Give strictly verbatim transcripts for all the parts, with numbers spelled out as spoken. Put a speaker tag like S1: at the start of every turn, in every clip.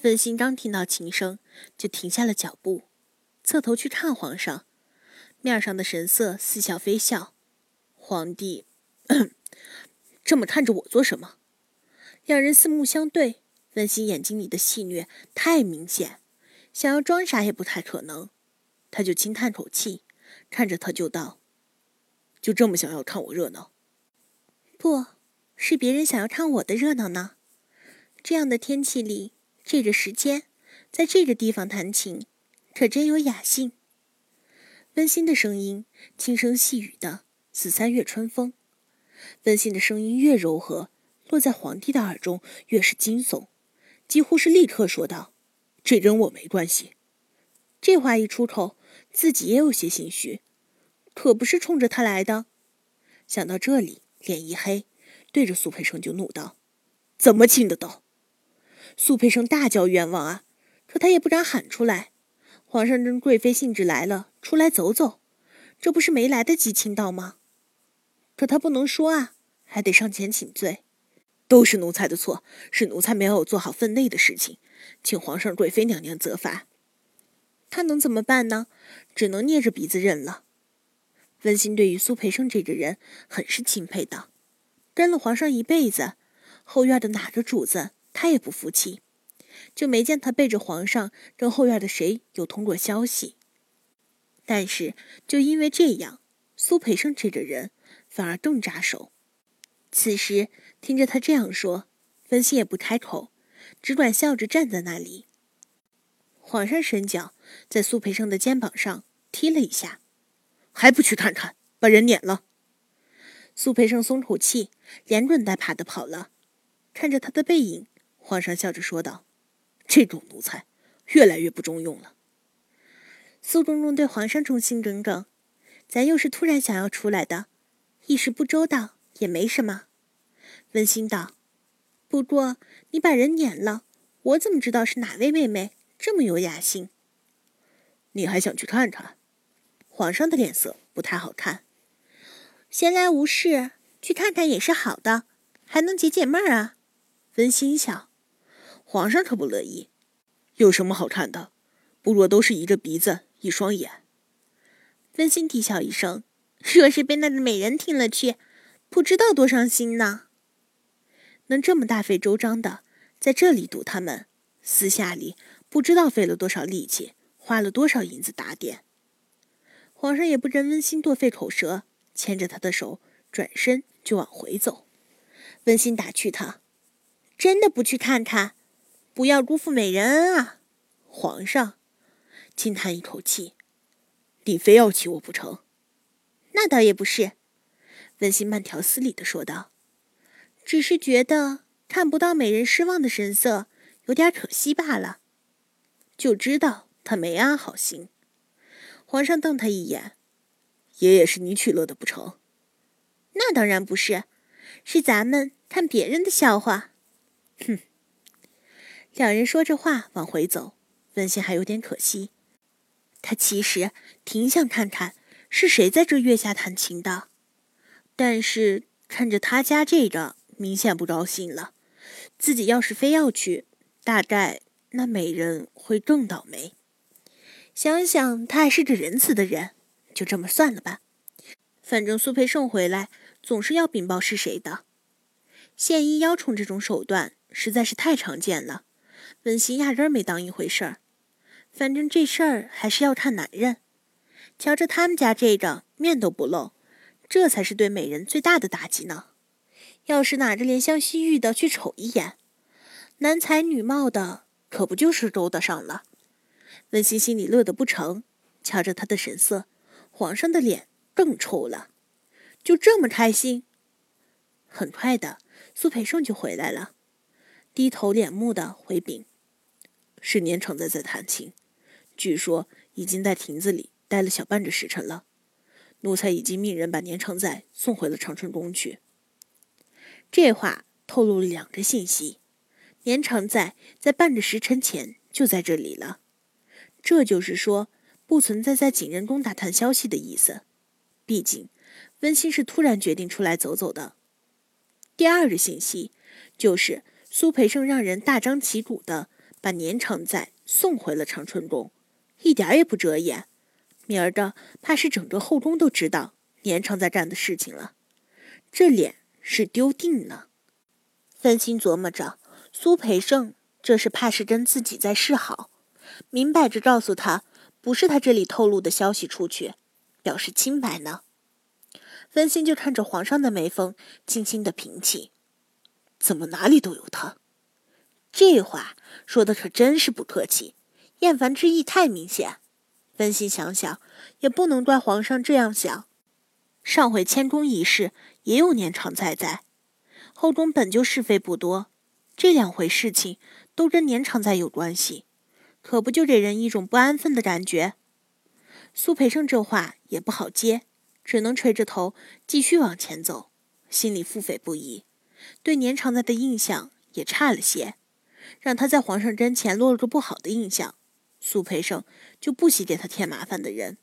S1: 温馨刚听到琴声，就停下了脚步，侧头去看皇上，面上的神色似笑非笑。皇帝，这么看着我做什么？两人四目相对，温馨眼睛里的戏谑太明显，想要装傻也不太可能。他就轻叹口气，看着他就道：“就这么想要看我热闹？”不是别人想要看我的热闹呢。这样的天气里，这个时间，在这个地方弹琴，可真有雅兴。温馨的声音轻声细语的，似三月春风。温馨的声音越柔和，落在皇帝的耳中越是惊悚，几乎是立刻说道：“这跟我没关系。”这话一出口，自己也有些心虚，可不是冲着他来的。想到这里，脸一黑，对着苏培盛就怒道：“怎么请得到？”苏培盛大叫冤枉啊，可他也不敢喊出来。皇上跟贵妃兴致来了，出来走走，这不是没来得及请到吗？可他不能说啊，还得上前请罪。都是奴才的错，是奴才没有做好分内的事情，请皇上贵妃娘娘责罚。他能怎么办呢？只能捏着鼻子认了。温馨对于苏培盛这个人很是钦佩的，跟了皇上一辈子，后院的哪个主子他也不服气，就没见他背着皇上跟后院的谁有通过消息。但是就因为这样，苏培盛这个人反而更扎手。此时听着他这样说，温馨也不开口，只管笑着站在那里。皇上伸脚在苏培盛的肩膀上踢了一下：“还不去看看，把人撵了。”苏培盛松口气，连滚带爬的跑了。看着他的背影，皇上笑着说道：“这种奴才越来越不中用了。”苏公公对皇上忠心耿耿，咱又是突然想要出来的，一时不周到也没什么。温馨道：“不过你把人撵了，我怎么知道是哪位妹妹这么有雅兴？”你还想去看看？皇上的脸色不太好看。闲来无事，去看看也是好的，还能解解闷儿啊。温馨笑。皇上可不乐意。有什么好看的？不若都是一个鼻子一双眼。温馨低笑一声，若是被那个美人听了去，不知道多伤心呢。能这么大费周章的在这里堵他们，私下里不知道费了多少力气，花了多少银子打点。皇上也不跟温馨多费口舌，牵着他的手转身就往回走。温馨打趣他：“真的不去看看，不要辜负美人恩啊。”皇上轻叹一口气：“你非要气我不成？”那倒也不是，温馨慢条斯理地说道：“只是觉得看不到美人失望的神色，有点可惜罢了。”就知道他没安好心。皇上瞪他一眼：“爷爷是你取乐的不成？”那当然不是，是咱们看别人的笑话。哼。两人说着话往回走，温馨还有点可惜。他其实挺想看看是谁在这月下弹琴的，但是看着他家这个，明显不高兴了。自己要是非要去，大概那美人会更倒霉。想想他还是个仁慈的人，就这么算了吧。反正苏培盛回来总是要禀报是谁的。献医邀宠这种手段实在是太常见了，温馨压根儿没当一回事儿。反正这事儿还是要看男人，瞧着他们家这个面都不露，这才是对美人最大的打击呢。要是哪个怜香惜玉的去瞅一眼，男才女貌的可不就是勾搭上了。温馨心里乐得不成，瞧着他的神色，皇上的脸更臭了。就这么开心？很快的，苏培盛就回来了，低头脸目的回禀：“是年常在在弹琴，据说已经在亭子里待了小半个时辰了。奴才已经命人把年常在送回了长春宫去。”这话透露了两个信息：年常在在半个时辰前就在这里了，这就是说不存在在景仁宫打探消息的意思。毕竟温馨是突然决定出来走走的。第二个信息就是苏培盛让人大张旗鼓的把年常在送回了长春宫，一点也不遮掩。明儿的怕是整个后宫都知道年常在干的事情了，这脸是丢定了。分心琢磨着，苏培盛这是怕是跟自己在示好，明摆着告诉他不是他这里透露的消息出去，表示清白呢。分心就看着皇上的眉峰轻轻的平起，怎么哪里都有他？这话说的可真是不客气，厌烦之意太明显。分心想想，也不能怪皇上这样想。上回迁宫一事也有年常在在，后宫本就是非不多，这两回事情都跟年常在有关系，可不就给人一种不安分的感觉。苏培盛这话也不好接，只能垂着头继续往前走，心里腹诽不已，对年常在的印象也差了些，让他在皇上跟前落了个不好的印象。苏培盛就不喜给他添麻烦的人。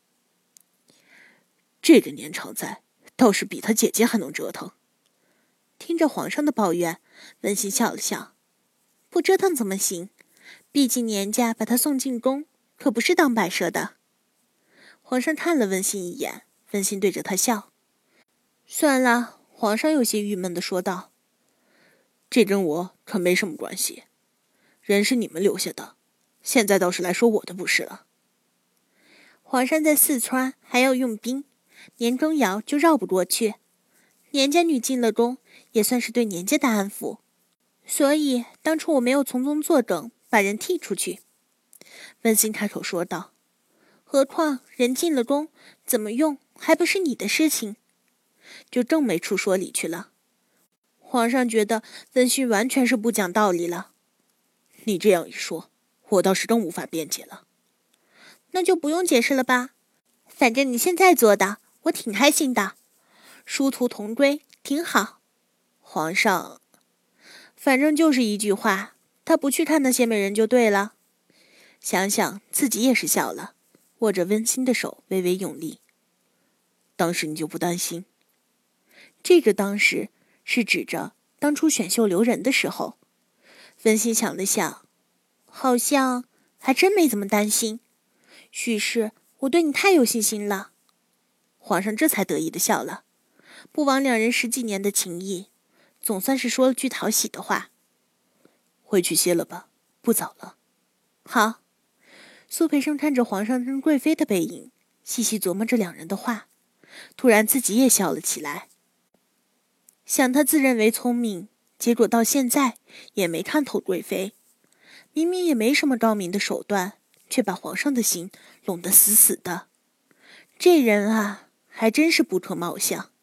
S1: 这个年常在倒是比他姐姐还能折腾。听着皇上的抱怨，温馨笑了笑，不折腾怎么行？毕竟年家把他送进宫，可不是当摆设的。皇上看了温馨一眼，温馨对着他笑。算了，皇上有些郁闷地说道，这跟我可没什么关系，人是你们留下的，现在倒是来说我的不是了。皇上在四川还要用兵，年羹尧就绕不过去，年家女进了宫，也算是对年家的安抚，所以当初我没有从中作梗，把人踢出去。温馨开口说道，何况人进了宫，怎么用还不是你的事情，就更没处说理去了。皇上觉得温馨完全是不讲道理了。你这样一说，我倒是更无法辩解了。那就不用解释了吧，反正你现在做的我挺开心的，殊途同归挺好。皇上，反正就是一句话，他不去看那些美人就对了。想想自己也是笑了，握着温馨的手微微用力。当时你就不担心？这个当时是指着当初选秀留人的时候。温馨想了想，好像还真没怎么担心。许是我对你太有信心了。皇上这才得意地笑了，不枉两人十几年的情谊，总算是说了句讨喜的话。回去歇了吧，不早了。好。苏培盛看着皇上跟贵妃的背影，细细琢磨着两人的话，突然自己也笑了起来。想他自认为聪明，结果到现在也没看透贵妃，明明也没什么高明的手段，却把皇上的心拢得死死的。这人啊，还真是不可貌相。